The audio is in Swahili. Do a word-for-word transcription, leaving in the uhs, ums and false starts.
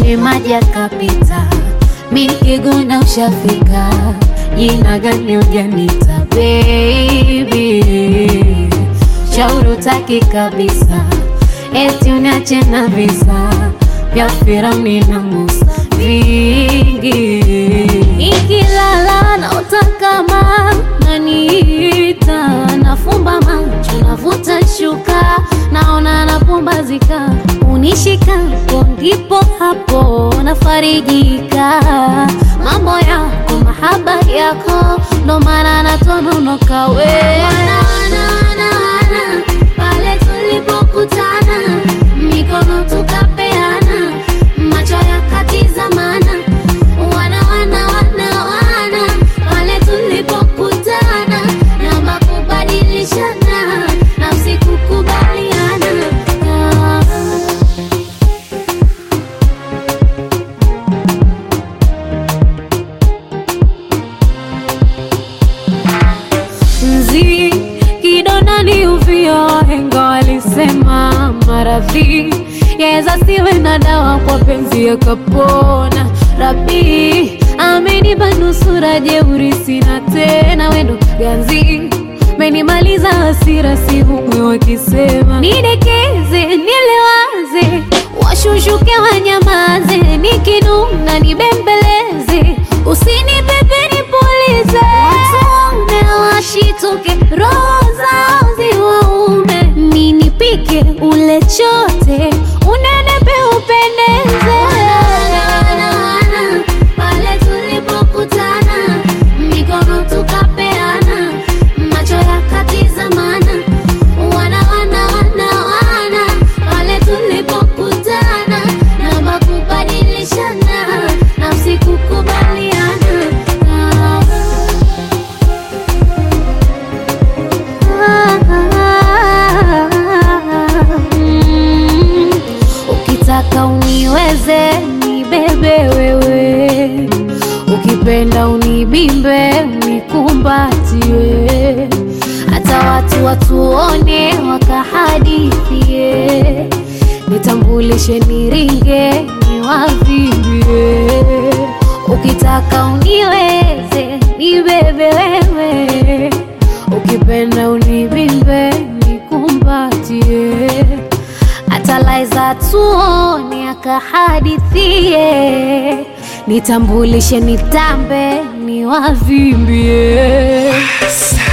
kwenye maji yakapita, mimi nikiguna ushafika, jina gani hujanita baby, shauri utaki kabisa, eti uniache na visa vya Firauni na Musa vingi. Ikilala na utakama naniita, nafumba macho navuta shuka, naona napumbazika, unishika ndipo hapo nafarijika. Mambo yako mahaba yako ndo maana natononoka we. Wana wana wana wana pale tulipokutana, mikono tukapeana, macho yakatizamana. Wana wana wana wana pale tulipokutana, na makubadilishana na usikukubaliana. ah. Mzi kidonda ni uvio, wahenga walisema maradhi yaweza siwe na dawa, kwa penzi yakapona. Rabi amenipa nusura, jeuri sina tena, wendo ganzi menimaliza hasira, si humwe wakisema nidekeze nilewaze, washushuke wanyamaze, nikinuna nibembeleze, usinipepe nipulize, watume washituke, roho zao ziwaume, ninipike ule chote, unenepe upendeze. Pale tulipokutana, mikono tukapeana, macho yakatizamana. Wana wana wana wana pale tulipokutana, na makubadilishana na usikukubaliana. ah. Mm. Ukitaka uniweze nibebe wewe, ukipenda unibimbe unikumbatie, hata watu watuone wakahadithie, nitambulishe niringe niwavimbie. Ukitaka uniweze nibebe wewe, ukipenda unibimbe nikumbatie, hata laiza tuone akahadithie, nitambulishe nitambe niwavimbie.